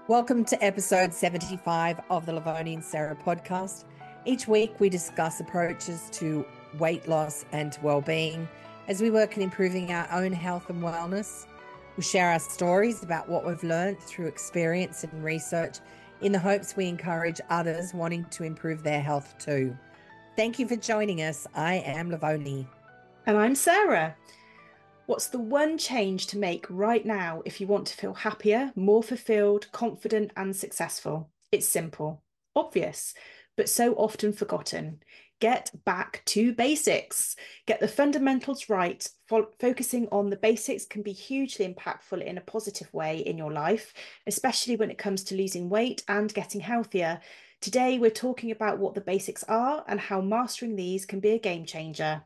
Welcome to episode 75 of the Livoni and Sarah podcast. Each week we discuss approaches to weight loss and well-being as we work in improving our own health and wellness. We share our stories about what we've learned through experience and research in the hopes we encourage others wanting to improve their health too. Thank you for joining us. I am Livoni. And I'm Sarah. What's the one change to make right now if you want to feel happier, more fulfilled, confident, and successful? It's simple, obvious, but so often forgotten. Get back to basics. Get the fundamentals right. Focusing on the basics can be hugely impactful in a positive way in your life, especially when it comes to losing weight and getting healthier. Today, we're talking about what the basics are and how mastering these can be a game changer.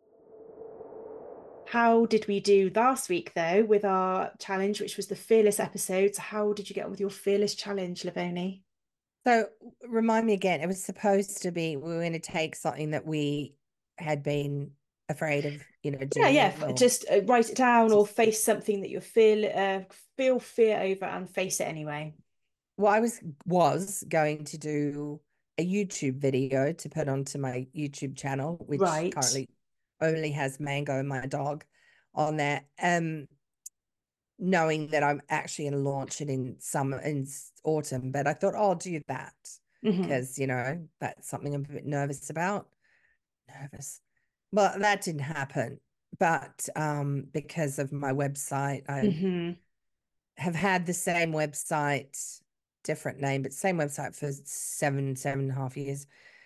How did we do last week, though, with our challenge, which was the Fearless episode? So how did you get on with your Fearless challenge, Livoni? So remind me again, it was supposed to be we were going to take something that we had been afraid of, Yeah. doing or Just write it down or just face something that you feel fear over and face it anyway. well, I was going to do a YouTube video to put onto my YouTube channel, which Right. currently only has Mango and my dog on there. Knowing that I'm actually going to launch it in autumn, but I thought, oh, I'll do that Hmm. because that's something I'm a bit nervous about. Nervous. Well, that didn't happen, but because of my website, I Hmm. have had the same website, different name, but same website for 7.5 years,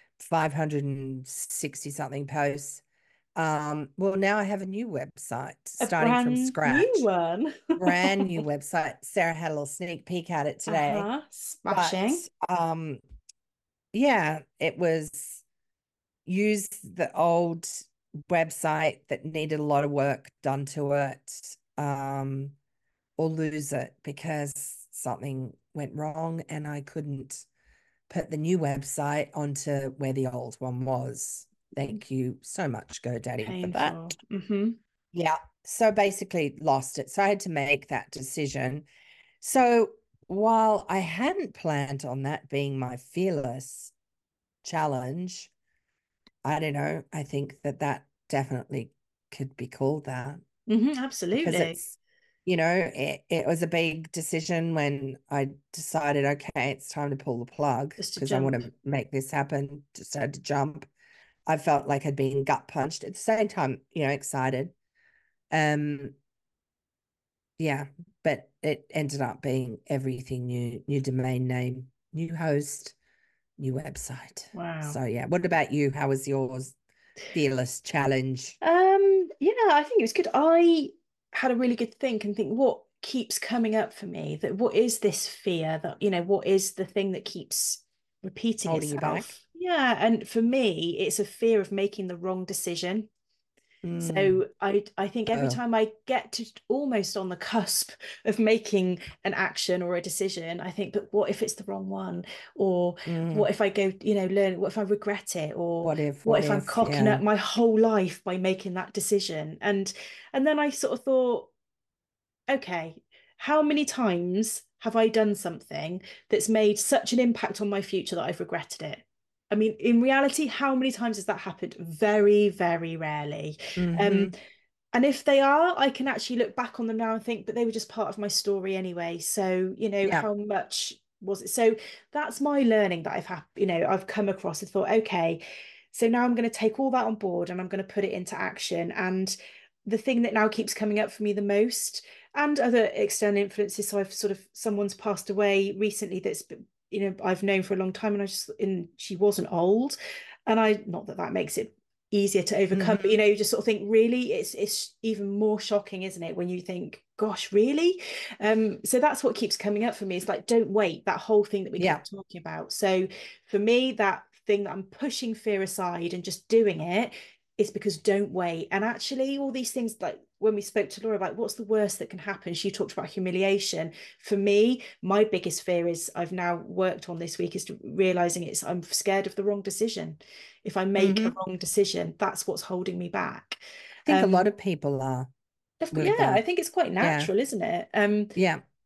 560 something posts. Well, now I have a new website A starting from brand new scratch, one. brand new website. Sarah had a little sneak peek at it today, Uh-huh. but Smashing. yeah, it was use the old website that needed a lot of work done to it, or lose it because something went wrong and I couldn't put the new website onto where the old one was. Thank you so much, GoDaddy, for that. Painful. Hmm. Yeah. So basically lost it. So I had to make that decision. So while I hadn't planned on that being my fearless challenge, I don't know. I think that definitely could be called that Hmm. because Absolutely. it was a big decision when I decided, okay, it's time to pull the plug Just to because I want jump. to make this happen. Just had to jump. I felt like I'd been gut punched at the same time, excited. Um, yeah, but it ended up being everything new domain name, new host, new website. Wow. So yeah, what about you? How was yours? Fearless challenge. Yeah, I think it was good. I had a really good think and think what keeps coming up for me, that what is this fear, that, what is the thing that keeps repeating Holding you back. itself? Yeah, and for me, it's a fear of making the wrong decision. Mm. So I think every Oh, time I get to almost on the cusp of making an action or a decision, I think, but what if it's the wrong one? Or mm. what if I go, learn, what if I regret it? Or What if, what what if I'm if? cocking Yeah. up my whole life by making that decision? And then I sort of thought, okay, how many times have I done something that's made such an impact on my future that I've regretted it? I mean, in reality, how many times has that happened? Very, very rarely. Um, Mm-hmm. and if they are, I can actually look back on them now and think, but they were just part of my story anyway. So, Yeah. how much was it? So that's my learning that I've come across and thought, okay, so now I'm going to take all that on board and I'm going to put it into action. And the thing that now keeps coming up for me the most, and other external influences. So I've sort of someone's passed away recently that's I've known for a long time, and she wasn't old, and I not that that makes it easier to overcome, but Mm-hmm. you just sort of think, really, it's even more shocking, isn't it, when you think, gosh, really? So that's what keeps coming up for me. It's like, don't wait, that whole thing that we Yeah. kept talking about. So for me, that thing that I'm pushing fear aside and just doing it is because don't wait. And actually, all these things, like when we spoke to Laura about what's the worst that can happen, she talked about humiliation. For me, my biggest fear is I've now worked on this week is realizing I'm scared of the wrong decision. If I make a Mm-hmm. wrong decision, that's what's holding me back. I think a lot Um, of people are with yeah, I that. think it's quite Yeah. natural, isn't it? Yeah.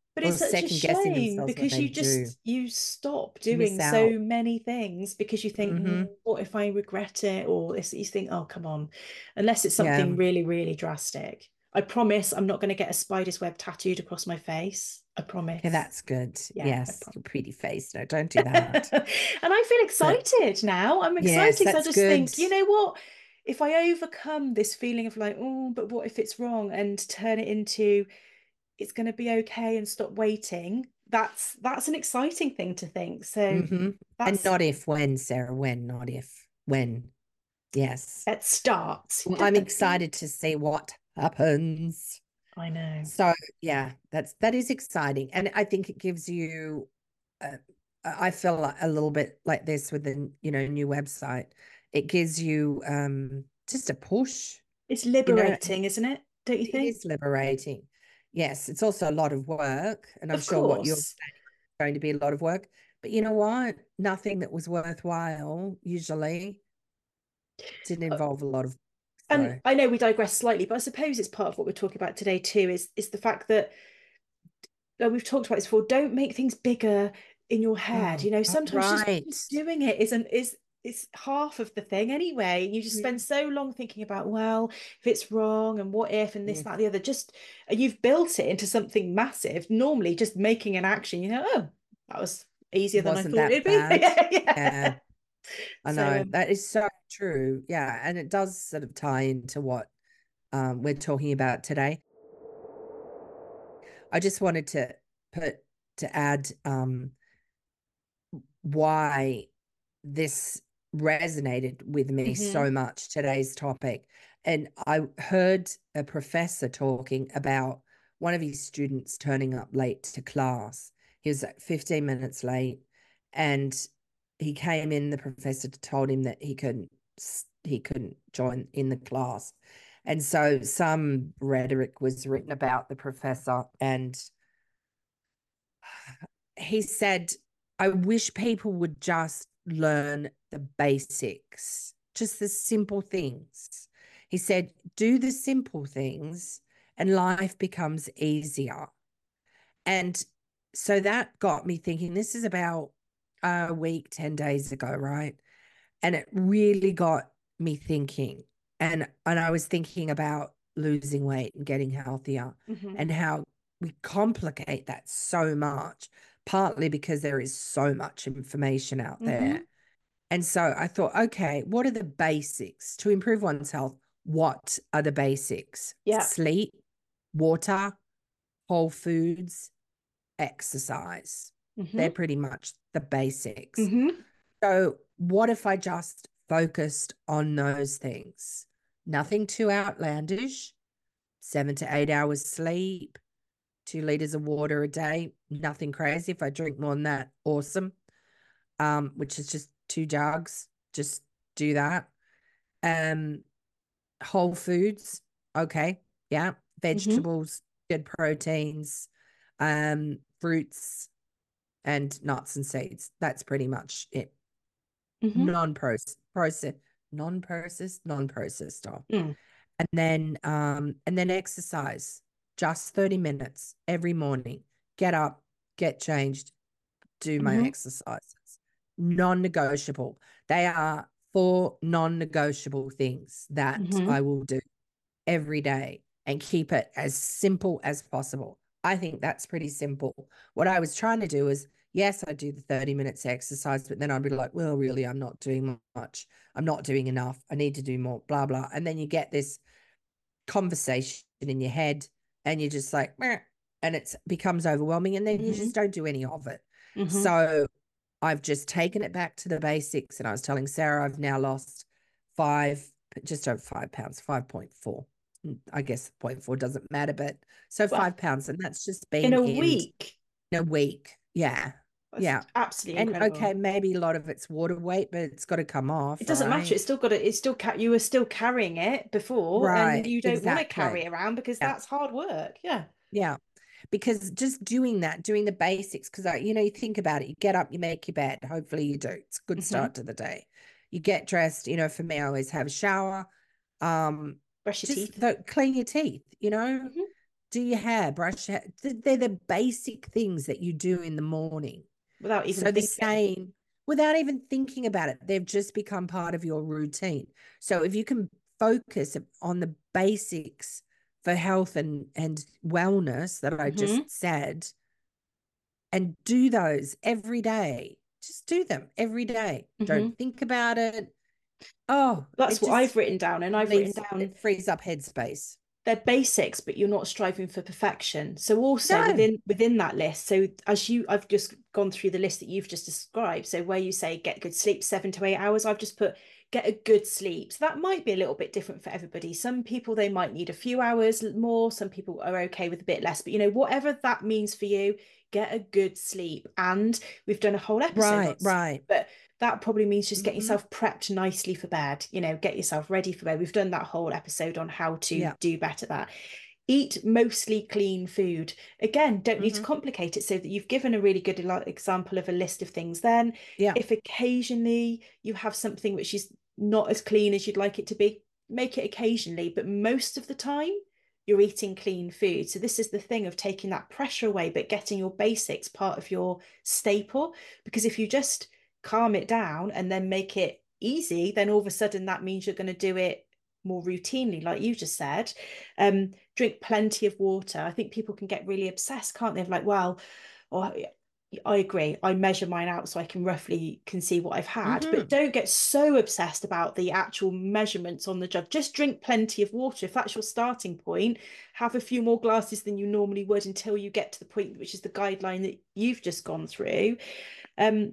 But or it's such a second guessing shame themselves when because they do. you stop You miss doing so out. many things because you think, Mm-hmm. what if I regret it? Or you think, oh, come on, unless it's something Yeah. really, really drastic. I promise I'm not going to get a spider's web tattooed across my face. I Okay, promise. that's good. Yeah, I Yes, promise. your pretty face. No, don't do that. And I feel But excited now. I'm excited yes, because I that's just good. think, you know what? If I overcome this feeling of like, oh, but what if it's wrong, and turn it into it's going to be okay and stop waiting, that's an exciting thing to think. So Mm-hmm. And that's not if, when, Sarah, when, not if, when. Yes. it starts. Well, I'm excited to see what happens. I know. So yeah, that is exciting, and I think it gives you. I feel a little bit like this with the new website. It gives you just a push, It's you know. liberating, isn't it? Don't you It think? is liberating. Yes, it's also a lot of work, and I'm Of sure what you're course. planning is going to be a lot of work. But you know what? Nothing that was worthwhile usually didn't Uh, involve a lot of. And So I know we digress slightly, but I suppose it's part of what we're talking about today too, is the fact that we've talked about this before, don't make things bigger in your head. oh, Sometimes right. just doing it is half of the thing anyway. You just spend Mhm. so long thinking about, well, if it's wrong and what if and this, Yes. that, the other. Just you've built it into something massive. Normally, just making an action, oh, that was easier than I Wasn't thought that it'd be. bad? Yeah. Yeah. I So know that is so true. Yeah, and it does sort of tie into what we're talking about today. I just wanted to put to add why this resonated with me mhm, so much, today's topic. And I heard a professor talking about one of his students turning up late to class. He was like 15 minutes late, and he came in, the professor told him that he couldn't join in the class. And so some rhetoric was written about the professor, and he said, I wish people would just learn the basics, just the simple things. He said, do the simple things and life becomes easier. And so that got me thinking, this is about a week, 10 days ago, right? And it really got me thinking. And I was thinking about losing weight and getting healthier, mhm, and how we complicate that so much, partly because there is so much information out there. mhm. And so I thought, okay, what are the basics to improve one's health? What are the basics? Yeah. Sleep, water, whole foods, exercise. They're Mhm, pretty much the basics. mhm, So, what if I just focused on those things? Nothing too outlandish, 7 to 8 hours sleep, 2 liters of water a day, nothing crazy. If I drink more than that, awesome. Which is just 2 jugs, just do that. Um, whole foods, okay, yeah, mhm, vegetables, good proteins, fruits and nuts and seeds. That's pretty much it. mhm, Non-processed, non-processed stuff. mm, And then exercise, just 30 minutes every morning. Get up, get changed, do my mhm, exercises. Non-negotiable. They are 4 non-negotiable things that mhm. I will do every day and keep it as simple as possible. I think that's pretty simple. What I was trying to do is, yes, I do the 30 minutes exercise, but then I'd be like, well, really, I'm not doing much. I'm not doing enough. I need to do more, blah, blah. And then you get this conversation in your head, and you're just like, meh, and it becomes overwhelming, and then you just Mhm, don't do any of it. mhm, So I've just taken it back to the basics. And I was telling Sarah, I've now lost just over 5 pounds, 5.4. I guess 0.4 doesn't matter, but so Well, 5 pounds. And that's just in been a in week, a week. Yeah. that's Yeah. absolutely And incredible. okay, maybe a lot of it's water weight, but it's got to come It off, doesn't matter. right? It's still got it. It's still you were still carrying it before, and Right. you don't want to carry Exactly. it around because Yeah. that's hard work. Yeah. Yeah. Because just doing that, doing the basics, because you think about it, you get up, you make your bed. Hopefully you do. It's a good Hmm. start to the day. You get dressed, for me, I always have a shower. Brush your Just teeth. clean your teeth, Hmm. do your hair, brush your hair. They're the basic things that you do in the morning. Without even So the thinking. same, without even thinking about it, they've just become part of your routine. So if you can focus on the basics for health and wellness that I Mhm. just said, and do those every day, just do them every day. Mhm. Don't think about it. Oh, That's it what I've just written down, and I've written down it frees up headspace. they're basics, but you're not striving for perfection. So also No. within that list, so I've just gone through the list that you've just described. So where you say get good sleep, 7 to 8 hours, I've just put get a good sleep. So that might be a little bit different for everybody. Some people, they might need a few hours more. Some people are okay with a bit less, but whatever that means for you, get a good sleep. And we've done a whole episode on Right, sleep, right. but that probably means just get Hmm. yourself prepped nicely for bed, get yourself ready for bed. We've done that whole episode on how to Yeah. do better that. Eat mostly clean food. Again, don't need to Hmm. complicate it, so that you've given a really good example of a list of things. Then, Yeah. if occasionally you have something which is not as clean as you'd like it to be, make it occasionally, but most of the time you're eating clean food. So this is the thing of taking that pressure away, but getting your basics part of your staple. Because if you just calm it down and then make it easy, then all of a sudden that means you're going to do it more routinely, like you just said. Drink plenty of water. I think people can get really obsessed, can't they? Of like, well, oh, I agree. I measure mine out so I can see what I've had, but Hmm. don't get so obsessed about the actual measurements on the jug. Just drink plenty of water. If that's your starting point, have a few more glasses than you normally would until you get to the point, which is the guideline that you've just gone through. Um,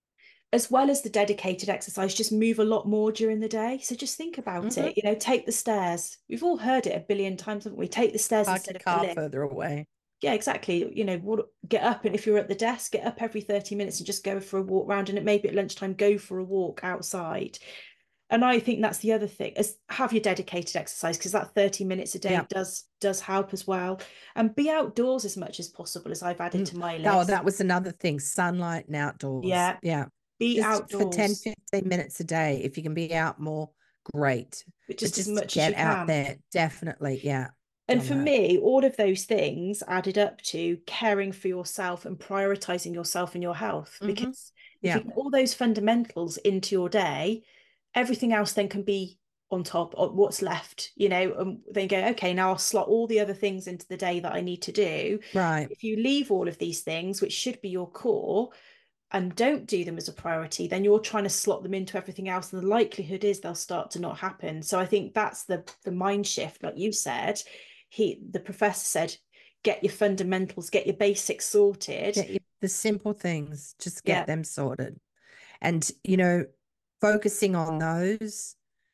as well as the dedicated exercise, just move a lot more during the day. So just think about Hmm. it. Take the stairs. We've all heard it a billion times, haven't we? Take the stairs Park instead your of the car lift. further away. Yeah, exactly. Get up, and if you're at the desk, get up every 30 minutes and just go for a walk round. And it may be at lunchtime, go for a walk outside. And I think that's the other thing, is have your dedicated exercise, because that 30 minutes a day Yeah. does help as well. And be outdoors as much as possible, as I've added Mm. to my Oh, list. that was another thing. Sunlight and outdoors. Yeah, Yeah. be Just for 10, outdoors, 15 minutes a day. If you can be out more, great. but But just as just much as get you out can. there. Definitely. Yeah. And Done for that. me, all of those things added up to caring for yourself and prioritizing yourself and your health. Hmm. Because if you Yeah. get all those fundamentals into your day, everything else then can be on top of what's left, and then go, okay, now I'll slot all the other things into the day that I need to do. Right. If you leave all of these things, which should be your core, and don't do them as a priority, then you're trying to slot them into everything else, and the likelihood is they'll start to not happen. So I think that's the mind shift, like you said. The professor said, get your fundamentals, get your basics sorted. Get you the simple things, just Yeah. get them sorted. And, focusing on those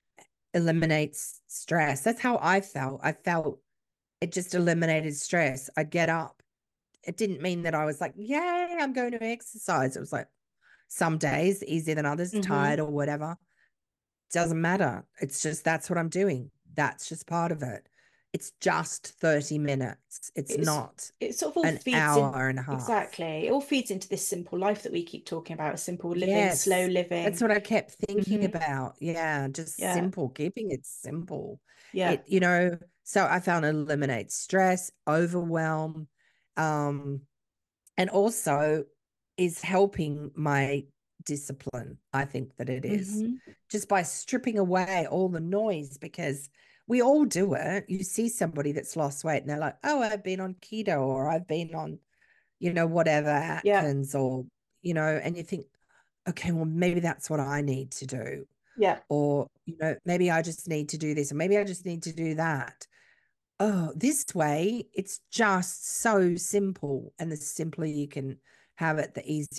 eliminates stress. That's how I felt. I felt it just eliminated stress. I'd get up. It didn't mean that I was like, yay, I'm going to exercise. It was like some days easier than others, Mm-hmm. tired or whatever. Doesn't matter. It's just that's what I'm doing. That's just part of it. It's just 30 minutes. It's it's not it sort of all an feeds in. hour and a half. Exactly, it all feeds into this simple life that we keep talking about, simple living, slow Yes. That's living. what I kept thinking Mm-hmm. about. Yeah, just Yeah. simple, keeping it simple. Yeah. So I found it eliminates stress, overwhelm, um, and also is helping my discipline. I think that it is Mm-hmm. just by stripping away all the noise, because we all do it. You see somebody that's lost weight and they're like, oh, I've been on keto, or I've been on, whatever, Yeah. Atkins, or, and you think, okay, well, maybe that's what I need to do. Yeah. Or, maybe I just need to do this, or maybe I just need to do that. Oh, this way, it's just so simple. And the simpler you can have it,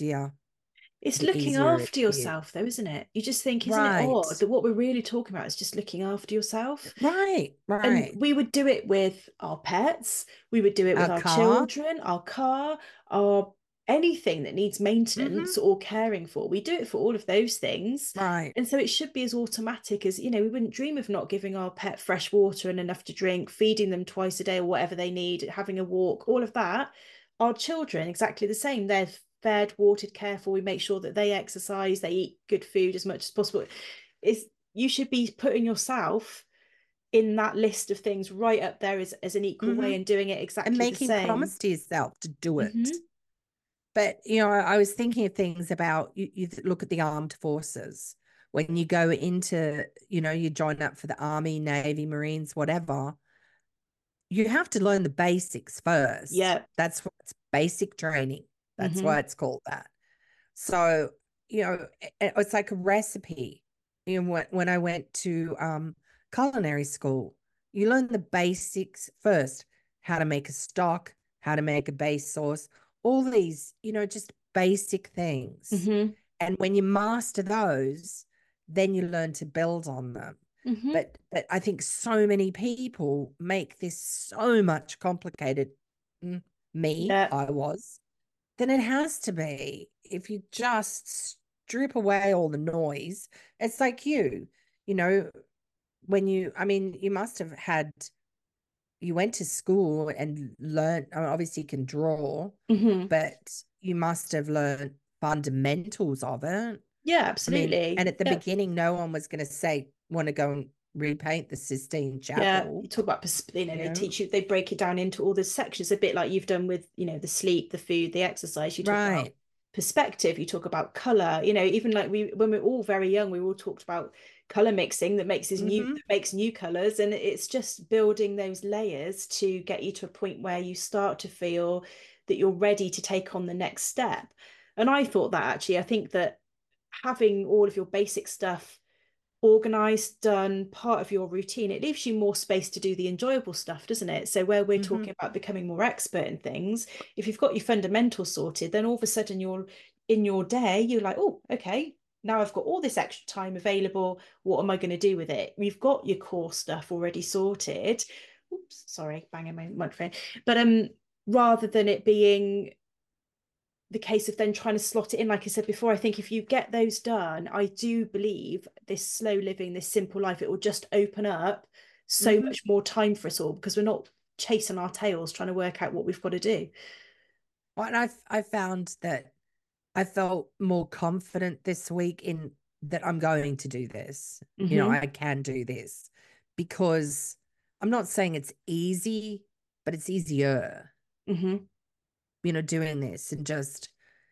It's the looking easier it after is. yourself, though, isn't it? You just think, isn't it Right. odd that what we're really talking about is just looking after yourself? Right. And Right. we would do it with our pets, we would do it with Our our car. children, our car, our anything that needs Hmm. maintenance or caring for. We do it for all of those things. Right. And so it should be as automatic as, we wouldn't dream of not giving our pet fresh water and enough to drink, feeding them twice a day or whatever they need, having a walk, all of that. Our children, exactly the same. They're fed, watered, careful. We make sure that they exercise, they eat good food as much as possible. Is you should be putting yourself in that list of things right up there as an equal way, and doing it And exactly the making same. promise to yourself to do it. Hmm. But, I was thinking of things about you look at the armed forces. When you go into, you join up for the Army, Navy, Marines, whatever, you have to learn the basics first. Yeah. That's what it's basic training. That's Hmm. why it's called that. So, it's like a recipe. When I went to culinary school, you learn the basics first, how to make a stock, how to make a base sauce, all these, just basic things. Hmm. And when you master those, then you learn to build on them. Hmm. But I think so many people make this so much complicated. Me, Yeah. I was. Then it has to be. If you just strip away all the noise, it's like you know, I mean, you must have had, you went to school and learned, I mean, obviously you can draw, Hmm. but you must have learned fundamentals of it. Yeah, I mean, and absolutely. at the Yeah. beginning, no one was going to say, want to go and repaint the Sistine Yeah, you Chapel, talk about, you they know? teach you, they break it down into all the sections, a bit like you've done with, the sleep, the food, the exercise. You talk about Right. perspective, you talk about color, even like when we're all very young, we all talked about color mixing that Mm-hmm. makes new colors. And it's just building those layers to get you to a point where you start to feel that you're ready to take on the next step. And I thought that actually, I think that having all of your basic stuff organized, done, part of your routine, it leaves you more space to do the enjoyable stuff, doesn't it? So where we're Mm-hmm. talking about becoming more expert in things, if you've got your fundamentals sorted, then all of a sudden you're in your day, you're like, oh, okay, now I've got all this extra time available. What am I going to do with it? We've got your core stuff already sorted. Oops, sorry, banging my microphone. But rather than it being the case of then trying to slot it in, like I said before, I think if you get those done, I do believe this slow living, this simple life, it will just open up so Mm-hmm. much more time for us all, because we're not chasing our tails trying to work out what we've got to do. Well, and I found that I felt more confident this week in that I'm going to do this. Hmm. I can do this because I'm not saying it's easy, but it's easier, Hmm. doing this and just,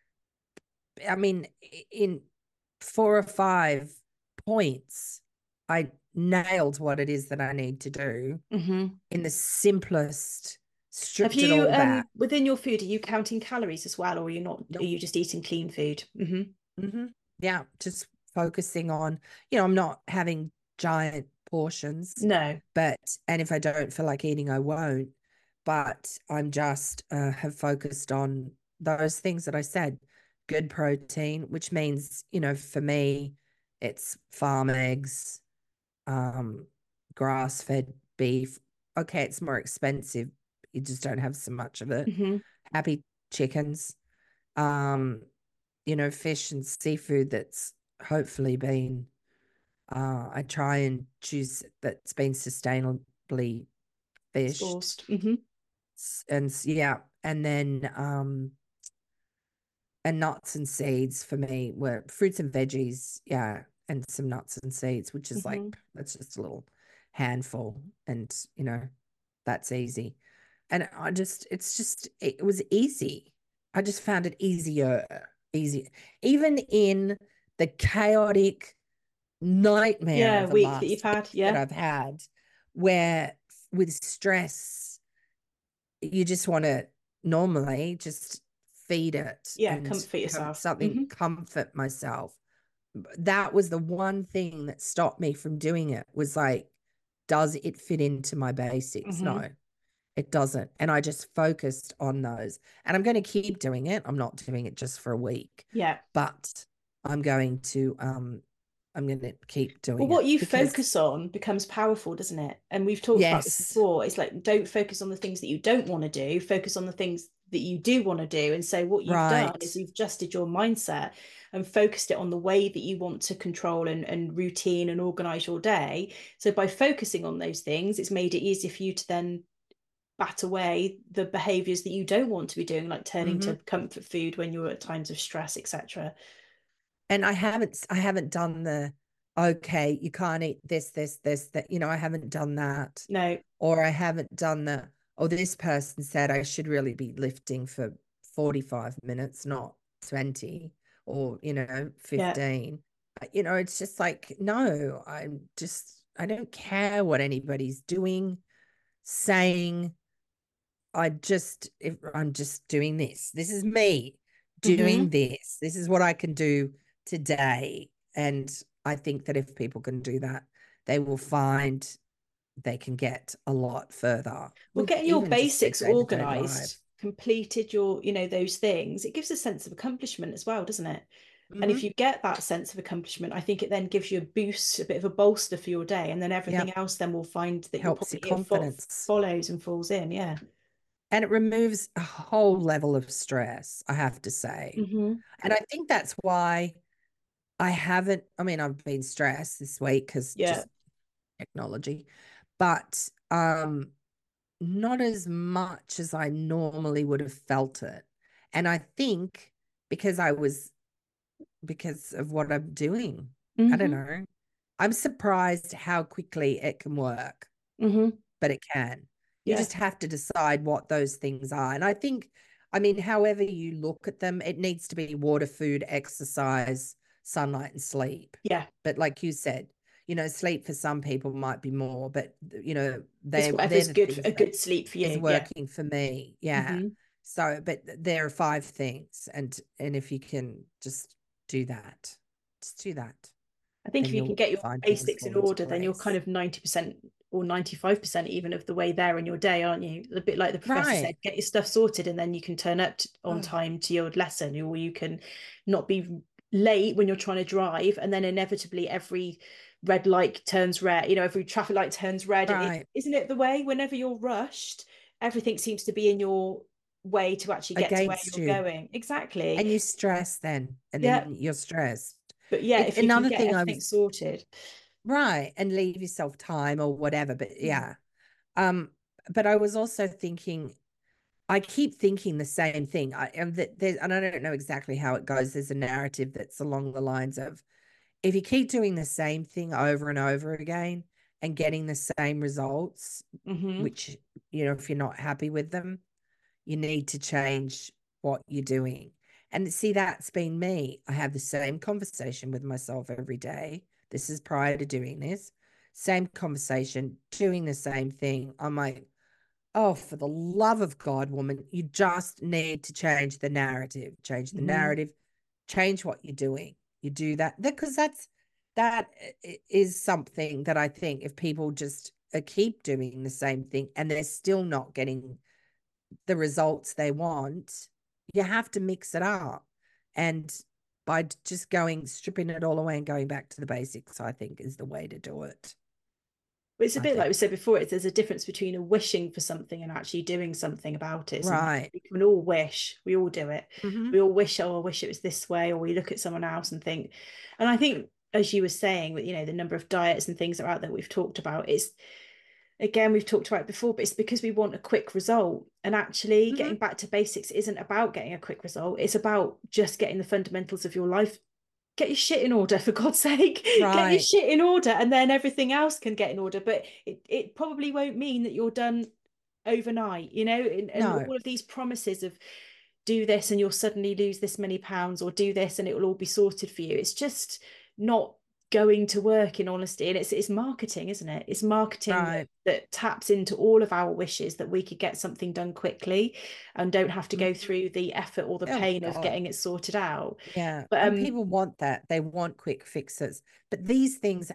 I mean, in 4 or 5 points, I nailed what it is that I need to do Hmm. in the simplest, Have stripped it you all back. within your food, are you counting calories as well, or are you not, are Nope. you just eating clean food? Hmm. Yeah, just focusing on, I'm not having giant portions, No. and if I don't feel like eating, I won't. But I'm just have focused on those things that I said. Good protein, which means, for me, it's farm eggs, um, grass-fed beef. Okay, it's more expensive. You just don't have so much of it. Hmm. Happy chickens. Um, fish and seafood that's hopefully been, I try and choose that's been sustainably fished. Sourced. Hmm. And yeah, and then, and nuts and seeds for me were fruits and veggies. Yeah. And some nuts and seeds, which is like, Hmm. that's just a little handful. And, that's easy. And it was easy. I just found it easy, even in the chaotic nightmare Yeah, of the week that you've last had. week that Yeah. I've had, where with stress, you just want to normally just feed it Yeah, and comfort have yourself. something Hmm. comfort myself. That was the one thing that stopped me from doing it, was like, does it fit into my basics? Hmm. No, it doesn't. And I just focused on those. And I'm going to keep doing it. I'm not doing it just for a week, Yeah. but I'm going to keep Well, doing what it you because focus on becomes powerful, doesn't it? And we've talked about this yes, before. It's like, don't focus on the things that you don't want to do, focus on the things that you do want to do. And so what you've done is right. you've adjusted your mindset and focused it on the way that you want to control and routine and organize your day. So by focusing on those things, it's made it easier for you to then bat away the behaviors that you don't want to be doing, like turning to Hmm. comfort food when you're at times of stress, etc. And I haven't done okay, you can't eat this, that, I haven't done that. No. Or I haven't done the, oh, this person said I should really be lifting for 45 minutes, not 20 or, Yeah. 15. It's just like, no, I don't care what anybody's doing, saying. If I'm just doing this. This is me doing Mm-hmm. this. This is what I can do today. And I think that if people can do that, they will find they can get a lot further Well, with getting your even just their basics day-to-day life. organized, completed your, those things, it gives a sense of accomplishment as well, doesn't it? And if Mm-hmm. you get that sense of accomplishment, I think it then gives you a boost, a bit of a bolster for your day. And then everything Yep. else then will find that you're Helps your probably confidence. follows and falls in. Yeah. And it removes a whole level of stress, I have to say. Mm-hmm. And I think that's why I've been stressed this week because Yeah. just technology, but not as much as I normally would have felt it. And I think because because of what I'm doing. I don't Mm-hmm. know. I'm surprised how quickly it can work, Mm-hmm. but it can. You Yeah. just have to decide what those things are. And I think, however you look at them, it needs to be water, food, exercise, sunlight, and sleep. Yeah. But like you said, sleep for some people might be more, but It's they're whatever's the good, things a that good sleep for is you. Yeah. working for me. Yeah. Mm-hmm. So, but there are 5 things, and if you can do that, just do that, I think then if you can you'll get your find things basics fall in into order, then you're kind place. of 90% or 95% even of the way there in your day, aren't you? A bit like the professor Right. said, get your stuff sorted and then you can turn up on Oh, time to your lesson, or you can not be late when you're trying to drive. And then inevitably every red light turns red, every traffic light turns red. And right. isn't it the way whenever you're rushed, everything seems to be in your way to actually get to where Against you're you. going? Exactly. And you stress then, and Yeah. then you're stressed. But yeah, if you can Another get thing I everything was sorted. right, and leave yourself time or whatever. But Mm. yeah. Um, but I was also thinking, I keep thinking the same thing. And I don't know exactly how it goes. There's a narrative that's along the lines of if you keep doing the same thing over and over again and getting the same results, Mm-hmm. which, if you're not happy with them, you need to change what you're doing. And see, that's been me. I have the same conversation with myself every day. This is prior to doing this. Same conversation, doing the same thing. I'm like, oh, for the love of God, woman, you just need to change the narrative, Mm-hmm. change what you're doing. You do that because that is something that I think if people just keep doing the same thing and they're still not getting the results they want, you have to mix it up. And by just stripping it all away and going back to the basics, I think is the way to do it. But it's a I bit like we think. said before, there's a difference between a wishing for something and actually doing something about it, isn't there? Right. We can all wish, we all do it. Mm-hmm. We all wish, oh, I wish it was this way, or we look at someone else and think, and I think, as you were saying, with the number of diets and things that are out there we've talked about, it's again, we've talked about it before, but it's because we want a quick result. And actually, Mm-hmm. getting back to basics isn't about getting a quick result. It's about just getting the fundamentals of your life. Get your shit in order, for God's sake. Get your Right. shit in order, and then everything else can get in order. But it probably won't mean that you're done overnight, and No. all of these promises of do this and you'll suddenly lose this many pounds, or do this and it will all be sorted for you. It's just not going to work, in honesty. And it's marketing, isn't it? It's marketing Right. that taps into all of our wishes that we could get something done quickly and don't have to go Mm-hmm. through the effort or the Oh pain of God. getting it sorted out. Yeah. But And people want that. They want quick fixes. But these things,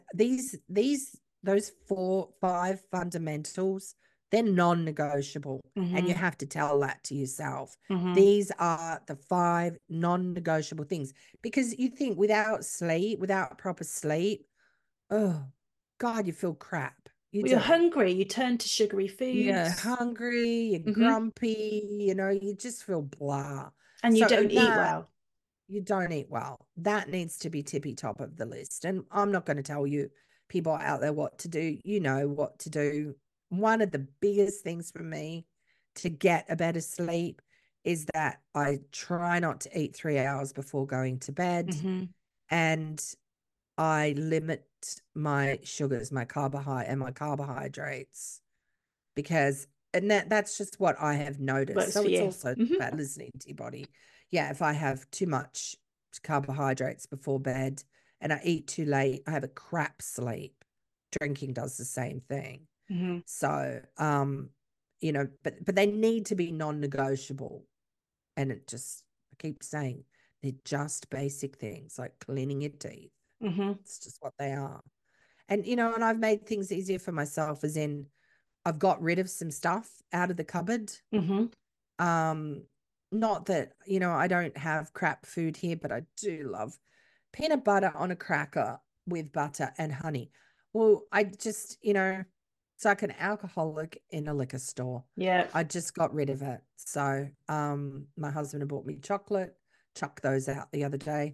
those 4, 5 fundamentals, they're non-negotiable. And you mhm, have to tell that to yourself. mhm. These are the 5 non-negotiable things. Because you think without sleep, without proper sleep, oh God, you feel crap. You Well, you're do. hungry, you turn to sugary You're foods. hungry, you're Mhm. grumpy, you just feel blah. And you So don't eat that well. you don't eat well. That needs to be tippy top of the list. And I'm not going to tell you people out there what to do. You know what to do. One of the biggest things for me to get a better sleep is that I try not to eat 3 hours before going to bed. Mhm. And I limit my sugars, my carbohydrates, because that's just what I have noticed. Works So for it's you. also Mm-hmm. about listening to your body. Yeah, if I have too much carbohydrates before bed and I eat too late, I have a crap sleep. Drinking does the same thing. Mm-hmm. So, but they need to be non-negotiable. And I keep saying, they're just basic things like cleaning your teeth. Mm-hmm. It's just what they are. And, and I've made things easier for myself, as in I've got rid of some stuff out of the cupboard. Mm-hmm. Not that, I don't have crap food here, but I do love peanut butter on a cracker with butter and honey. Well, I just, it's like an alcoholic in a liquor store. Yeah. I just got rid of it. So my husband had bought me chocolate, chucked those out the other day.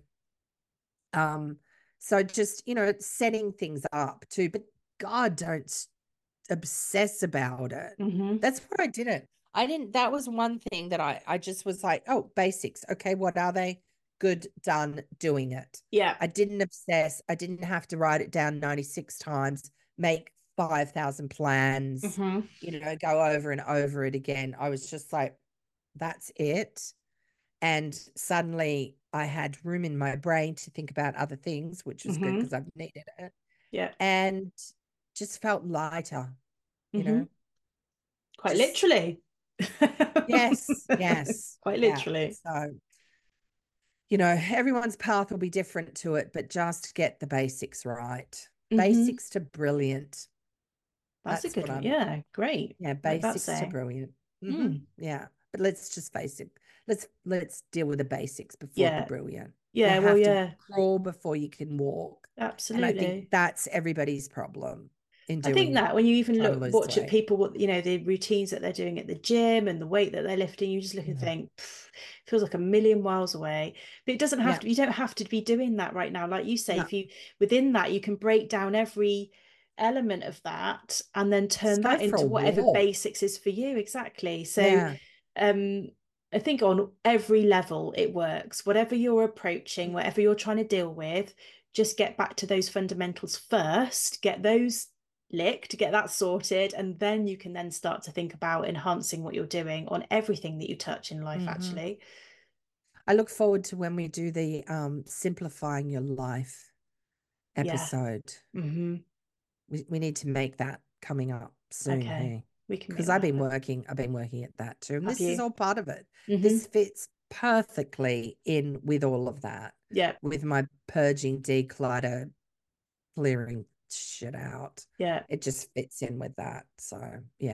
So just, setting things up too, but God, don't obsess about it. Mm-hmm. That's what I didn't. That was one thing that I just was like, oh, basics. Okay, what are they? Good, done, doing it. Yeah. I didn't obsess. I didn't have to write it down 96 times, make 5,000 plans, Mm-hmm. Go over and over it again. I was just like, that's it. And suddenly I had room in my brain to think about other things, which was good Mm-hmm. because I've needed it. Yeah. And just felt lighter, Mm-hmm. Quite just, literally. yes, yes. Quite Yeah. literally. So, everyone's path will be different to it, but just get the basics right. Mm-hmm. Basics to brilliant. That's a good what one. I'm. Yeah, great. Yeah, Like that basics to saying. brilliant. Mm. Yeah, but let's just face it. Let's deal with the basics before the Yeah. brilliant. You Yeah, well, have to yeah. crawl before you can walk, and I think Absolutely. that's everybody's problem in I think doing that when you even trying to lose watch at weight. people, what the routines that they're doing at the gym and the weight that they're lifting, you just look and Yeah. think, feels like a million miles away. But it doesn't have Yeah. to. You don't have to be doing that right now. Like you say, No. if you within that, you can break down every element of that and then Just turn go that for a into whatever walk. basics is for you. Exactly. So, Yeah. I think on every level it works. Whatever you're approaching, whatever you're trying to deal with, just get back to those fundamentals first. Get those licked, get that sorted, and then you can then start to think about enhancing what you're doing on everything that you touch in life, actually. I look forward to when we do the simplifying your life Yeah. episode. Mm-hmm. We need to make that coming up soon, Okay. hey? We can make Because that I've been happen. working at that too. And Have this is you? all part of it. Mm-hmm. This fits perfectly in with all of that. Yeah. With my purging, declutter, clearing shit out. Yeah. It just fits in with that. So yeah.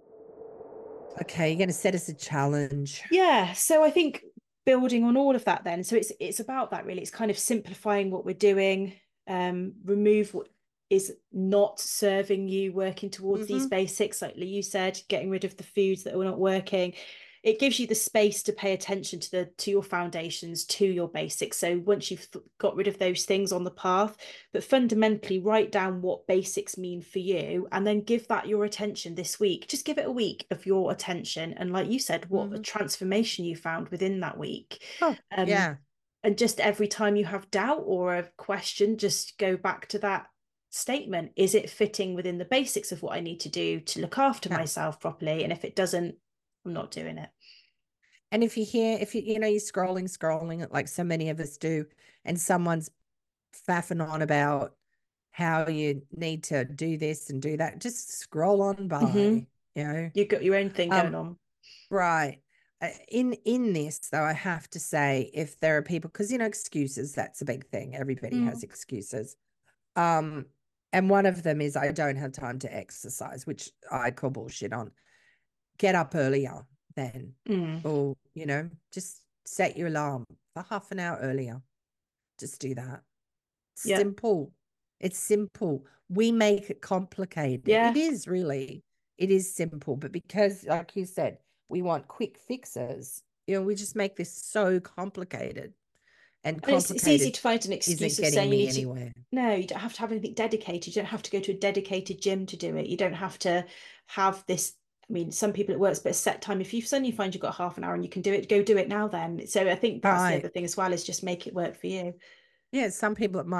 Okay, you're gonna set us a challenge. Yeah. So I think building on all of that then. So it's about that really. It's kind of simplifying what we're doing, remove what is not serving you, working towards these basics, like you said, getting rid of the foods that are not working. It gives you the space to pay attention to your foundations, to your basics. So once you've got rid of those things on the path, but fundamentally write down what basics mean for you and then give that your attention this week. Just give it a week of your attention. And like you said, what a transformation you found within that week. Oh, yeah. And just every time you have doubt or a question, just go back to that statement. Is it fitting within the basics of what I need to do to look after myself properly? And if it doesn't, I'm not doing it. And if you're scrolling like so many of us do, and someone's faffing on about how you need to do this and do that, just scroll on by, You've got your own thing going on. Right. In this, though, I have to say, if there are people, because, excuses, that's a big thing. Everybody has excuses. And one of them is I don't have time to exercise, which I call bullshit on. Get up earlier then. Or, just set your alarm for half an hour earlier. Just do that. Simple. It's simple. We make it complicated. Yeah. It is really. It is simple. But because, like you said, we want quick fixes, we just make this so complicated. And it's easy to find an excuse of saying you need anywhere. No, you don't have to have anything dedicated. You don't have to go to a dedicated gym to do it. You don't have to have this. I mean, some people it works, but a set time. If you suddenly find you've got half an hour and you can do it, go do it now then. So I think that's the other thing as well, is just make it work for you. Yeah, some people it might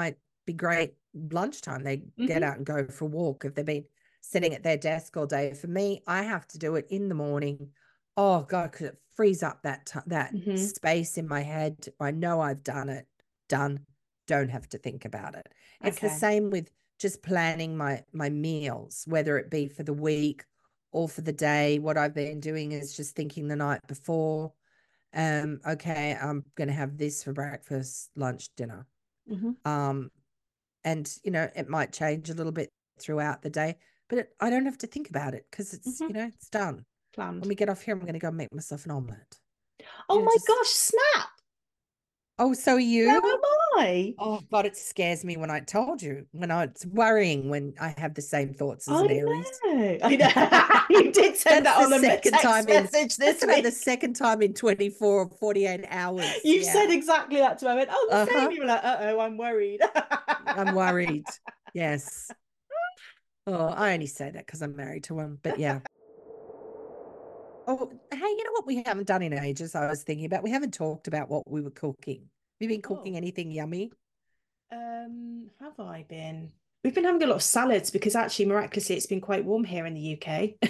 be great lunchtime. They get Mhm. out and go for a walk if they've been sitting at their desk all day. For me, I have to do it in the morning. Oh God, because it frees up that Mhm. space in my head. I know I've done it. Done. Don't have to think about it. It's the Okay. same with just planning my meals, whether it be for the week or for the day. What I've been doing is just thinking the night before, okay, I'm going to have this for breakfast, lunch, dinner. Mhm. Um, and it might change a little bit throughout the day, but I don't have to think about it because it's Mhm. it's done. When Planned. we get off here, I'm going to go make myself an omelette. Oh my Just gosh, snap. oh, so are So you? am I. Oh God, it scares me when I told you. It's worrying when I have the same thoughts as I an Aries. know. I know. You did send That's that the on a second text time in message that's this about the week. second time in 24 or 48 hours. You said Yeah. exactly that to me. I went, oh, the same. Uh-huh. You were like, uh-oh, I'm worried. I'm worried. Yes. Oh, I only say that because I'm married to one, but yeah. Oh, hey, you know what we haven't done in ages? I was thinking about we haven't talked about what we were cooking. Have you been cooking Oh, anything yummy? have I been? We've been having a lot of salads because actually, miraculously, it's been quite warm here in the UK.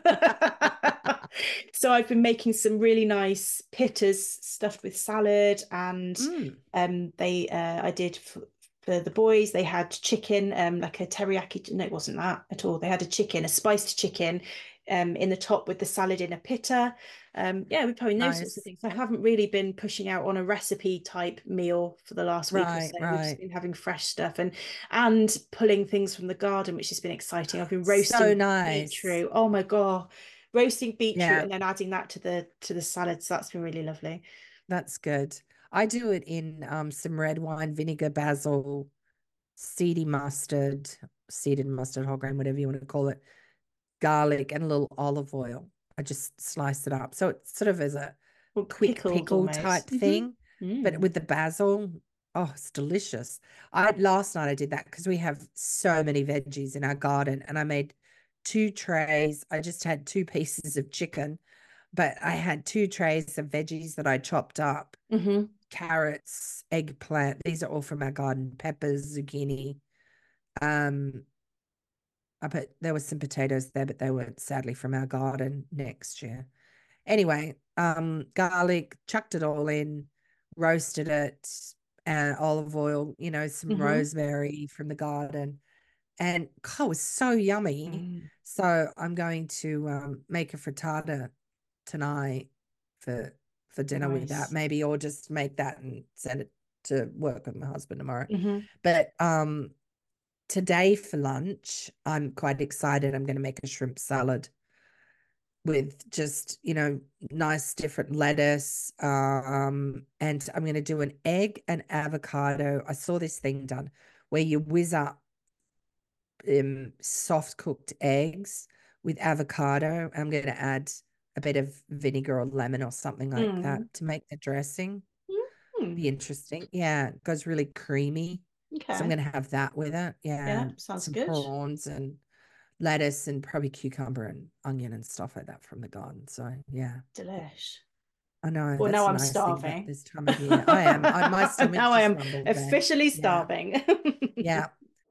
So I've been making some really nice pittas stuffed with salad, and Mm, they I did for the boys. They had chicken, like a teriyaki. No, it wasn't that at all. They had a chicken, a spiced chicken, in the top with the salad in a pitta. Yeah, we're probably those sorts of nice. things. I haven't really been pushing out on a recipe type meal for the last week or Right, so. We've just right. been having fresh stuff and pulling things from the garden, which has been exciting. I've been So roasting nice. beetroot. Oh my God. Roasting beetroot Yeah, and then adding that to the salad. So that's been really lovely. that's good. I do it in some red wine vinegar, basil, seeded mustard, whole grain, whatever you want to call it, garlic, and a little olive oil. I just slice it up. So it's sort of as a Well, quick pickled pickle type almost. Hmm. thing, but Mm. with the basil, oh, it's delicious. I last night I did that because we have so many veggies in our garden, and I made 2 trays. I just had 2 pieces of chicken, but I had 2 trays of veggies that I chopped up, Hmm. carrots, eggplant. These are all from our garden, peppers, zucchini. Um, I put there was some potatoes there, but they were sadly from our garden next year. Anyway, garlic, chucked it all in, roasted it, and olive oil, some Hmm. rosemary from the garden. And God, it was so yummy. Mm. So I'm going to make a frittata tonight for for dinner with that, Nice. maybe, or just make that and send it to work with my husband tomorrow. Hmm. But today for lunch, I'm quite excited. I'm going to make a shrimp salad with just, nice different lettuce. And I'm going to do an egg and avocado. I saw this thing done where you whiz up soft cooked eggs with avocado. I'm going to add a bit of vinegar or lemon or something like Mm. that to make the dressing. Mm. Be interesting. Yeah, it goes really creamy. So I'm Okay. going to have that with it. Yeah, Yeah, sounds some good. prawns and lettuce and probably cucumber and onion and stuff like that from the garden. So yeah, Delish. I know Well, that's now the I'm nice thing about starving. this time of year. I am. My stomach Now I just am rumbled then. officially Yeah, starving. yeah.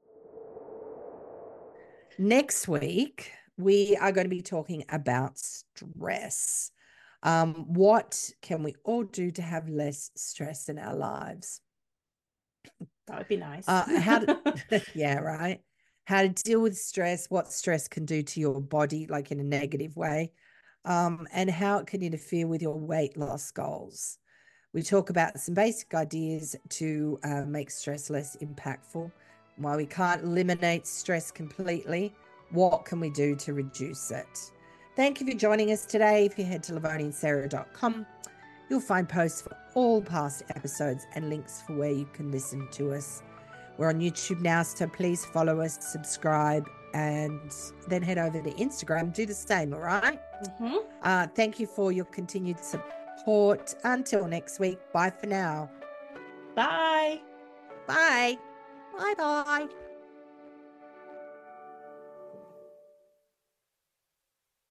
Next week we are going to be talking about stress. What can we all do to have less stress in our lives? That would be nice. How to, yeah, right. How to deal with stress, what stress can do to your body, like in a negative way, and how it can interfere with your weight loss goals. We talk about some basic ideas to make stress less impactful. While we can't eliminate stress completely, what can we do to reduce it? Thank you for joining us today. If you head to lavoniandsarah.com, you'll find posts for all past episodes and links for where you can listen to us. We're on YouTube now, so please follow us, subscribe, and then head over to Instagram. Do the same, all right? Thank you for your continued support. Until next week, bye for now. Bye. Bye. Bye-bye.